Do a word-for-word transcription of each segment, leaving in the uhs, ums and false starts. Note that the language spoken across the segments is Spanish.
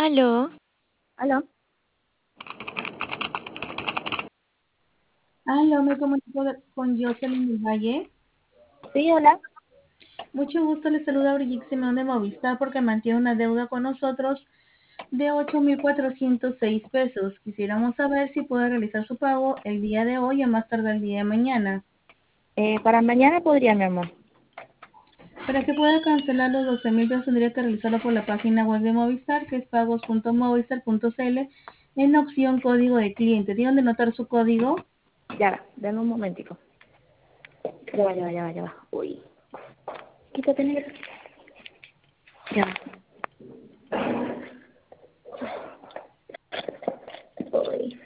Aló, ¿Aló? Aló, me comunico de- con Jocelyn del Valle. Sí, hola. Mucho gusto, le saluda Brigitte Simeón de Movistar porque mantiene una deuda con nosotros de ocho mil cuatrocientos seis pesos. Quisiéramos saber si puede realizar su pago el día de hoy o más tarde el día de mañana. Eh, para mañana podría, mi amor. Para que pueda cancelar los doce mil pesos tendría que realizarlo por la página web de Movistar, que es pagos punto movistar punto cl, en la opción código de cliente. ¿Tiene donde anotar su código? Ya va, dame un momentico. Ya va, ya va, ya va, ya va. Uy. Quítate, negro. Ya va. Uy.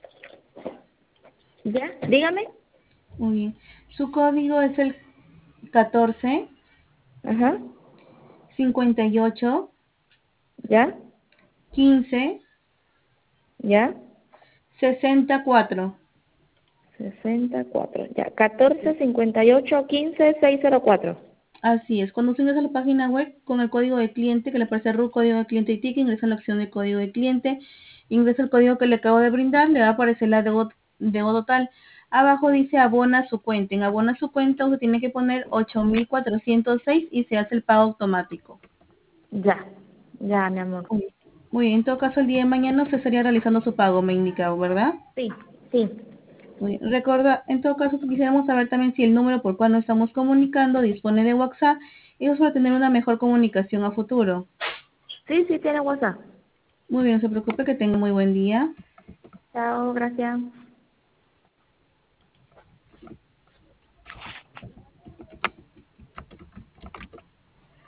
¿Ya? Dígame. Muy bien. Su código es el catorce Ajá. cincuenta y ocho ¿Ya? quince ¿Ya? sesenta y cuatro. sesenta y cuatro. Ya. catorce, cincuenta y ocho, quince, seiscientos cuatro. Así es, cuando usted ingresa a la página web con el código de cliente que le aparece R U, código de cliente y ticket, ingresa en la opción de código de cliente, ingresa el código que le acabo de brindar, le va a aparecer la deuda, deuda total. Abajo dice abona su cuenta. En abona su cuenta usted tiene que poner ocho mil cuatrocientos seis y se hace el pago automático. Ya. Ya, mi amor. Muy bien. Muy bien, en todo caso el día de mañana usted estaría realizando su pago, me indica, ¿verdad? Sí, sí. Muy bien. Recuerda, en todo caso, quisiéramos saber también si el número por cual nos estamos comunicando dispone de WhatsApp y eso para tener una mejor comunicación a futuro. Sí, sí, tiene WhatsApp. Muy bien, no se preocupe, que tenga muy buen día. Chao, gracias.